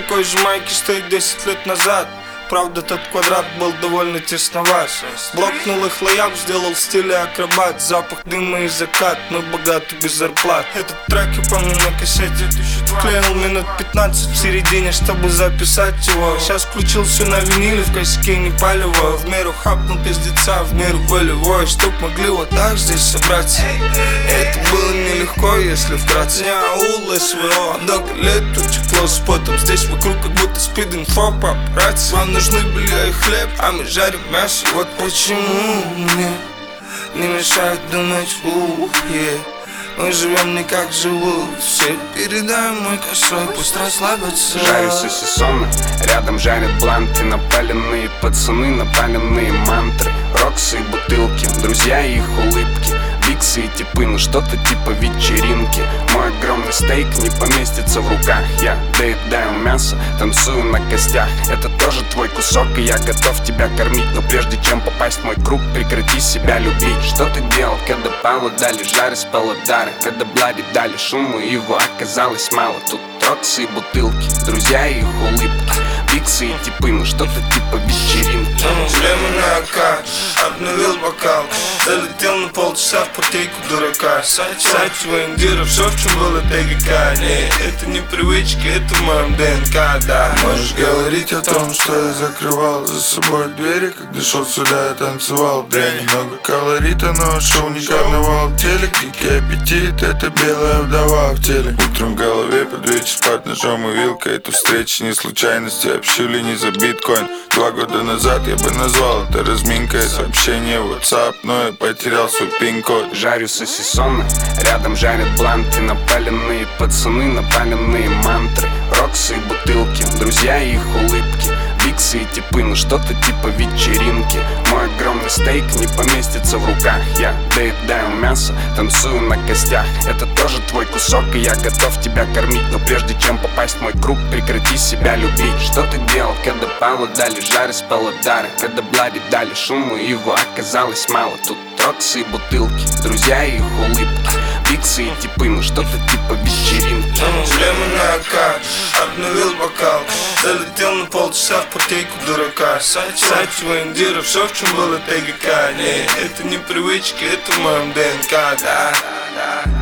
такой же майке, что и 10 лет назад. Правда, тот квадрат был довольно тесноват. Блокнул их лояк, сделал в стиле акробат. Запах дыма и закат, мы богаты без зарплат. Этот трек я помню на кассете. Клеил минут 15 в середине, чтобы записать его. Сейчас включил все на виниле, в косяке не палево. В меру хапнул пиздеца, в меру волевой, чтоб могли вот так здесь собраться. Это было нелегко, если вкратце. Не аул, СВО, много лет тут тепло с потом. Здесь вокруг как будто спид-инфо, папарацци. Вам нужны белье и хлеб, а мы жарим мясо. Вот почему мне не мешает думать, мы живем не как живут все. Передай мой косой, пусть расслабятся. Жарю сосисоны, рядом жарят бланты. Напаленные пацаны, напаленные мантры. Роксы и бутылки, друзья и их улыбки. Биксы и типы, ну что-то типа вечеринки. Мой огромный стейк не поместится в руках. Я доедаю мясо, танцую на костях. Это тоже твой кусок, и я готов тебя кормить. Но прежде чем попасть в мой круг, прекрати себя любить. Что ты делал, когда Павла дали жары с паладары? Когда Блади дали шуму, его оказалось мало. Тут роксы и бутылки, друзья и их улыбки. Биксы и типы, ну что-то типа вечеринки. Шлемы на АК, обновил бокал. Залетел на полчаса в партейку дурака. Сачева индира, все в чем было ТГК. Не, это не привычки, это в моем ДНК, да. Можешь говорить о том, что я закрывал за собой двери. Когда шел сюда, я танцевал дрянь. Много колорита, но шоу не карнавал. Телек, дикий аппетит, это белая вдова в теле. Утром в голове под вечер под ножом и вилкой. Эту встречу не случайности, общили не за биткоин. 2 года назад я бы назвал это разминкой. Сообщение в WhatsApp, но я потерял свой пин-код. Жарю сосисоны, рядом жарят бланты. Напаленные пацаны, напаленные мантры. Роксы и бутылки, друзья и их улыбки. Биксы и типы, ну что-то типа вечеринки. Мой огромный стейк не поместится в руках. Я доедаю мясо, танцую на костях. Это тоже твой кусок, и я готов тебя кормить. Но прежде чем попасть в мой круг, прекрати себя любить. Что ты делал, когда Павла дали жары с паладары? Когда Блади дали шуму, его оказалось мало. Тут роксы и бутылки, друзья и их улыбки. Биксы и типы, ну что-то типа вечеринки. Шлемы на АК, обновил бокал. Залетел на полчаса в партейку дурака. Сачева индира, все в чем было ТГК. Не, это не привычки, это в моем ДНК, да.